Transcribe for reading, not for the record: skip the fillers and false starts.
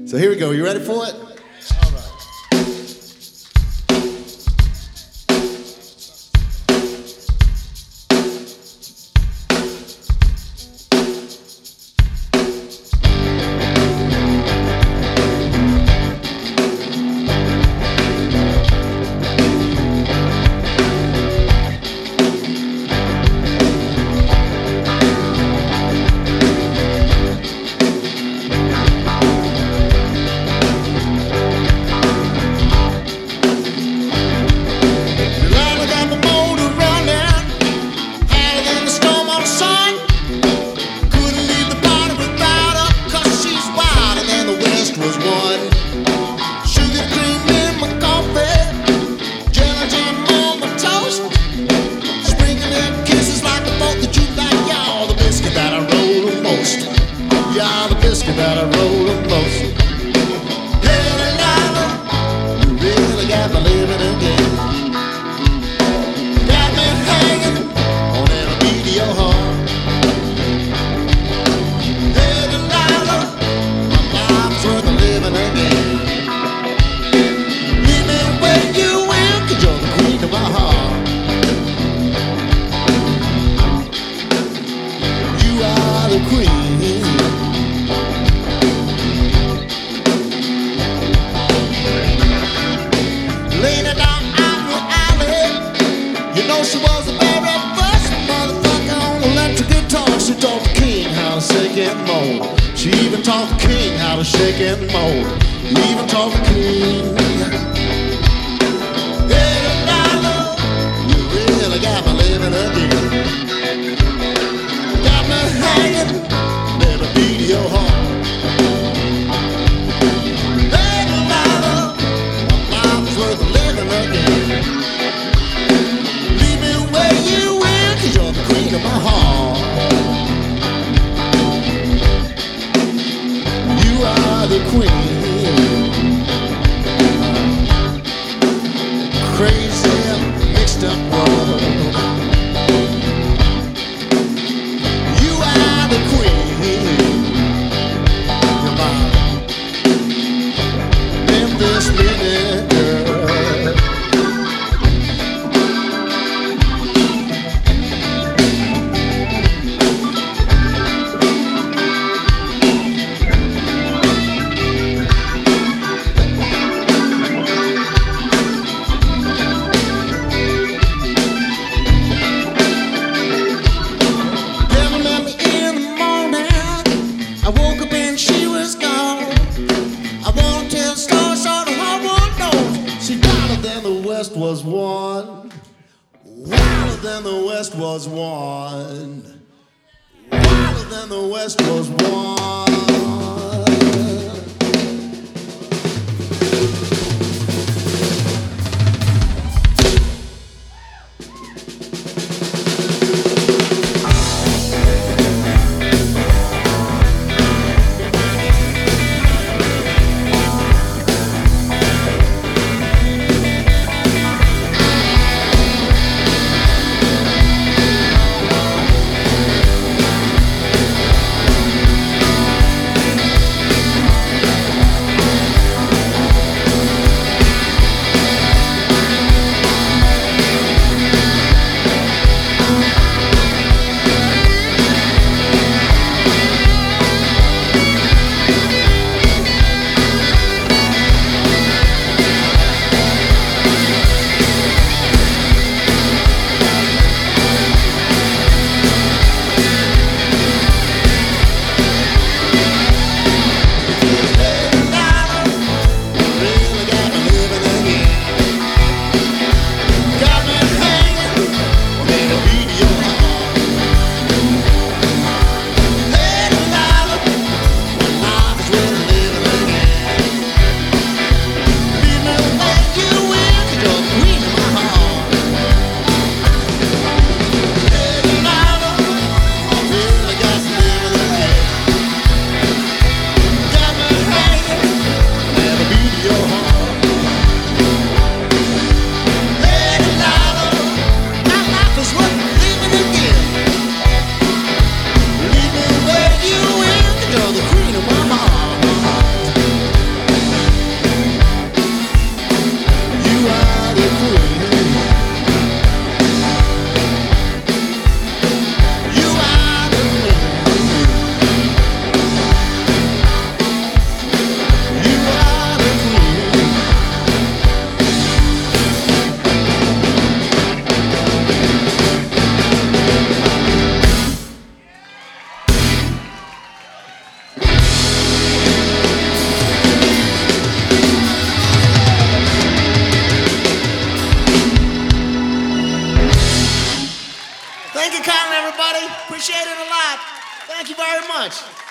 So here we go. You ready for it? That I roll the most. Hey, Delilah, you really got me living again. Got me hanging on that beat of your heart. Hey, Delilah, my life's worth living again. Leave me where you will, 'cause you're the queen of my heart. You are the queen. She was the very first motherfucker on electric guitar. She taught the king how to shake and mold. She even taught the king how to shake and mold. Even taught the king. Hey, Delilah, you really got me living again. Got me hanging, let me beat your heart. Hey, Delilah, my life's worth living again. You're the queen of my heart. You are the queen. Crazy, mixed up world. You are the queen. You're my Memphis minute girl. West was one, wilder than the West was one, wilder than the West was one. Thank you kindly, everybody. Appreciate it a lot. Thank you very much.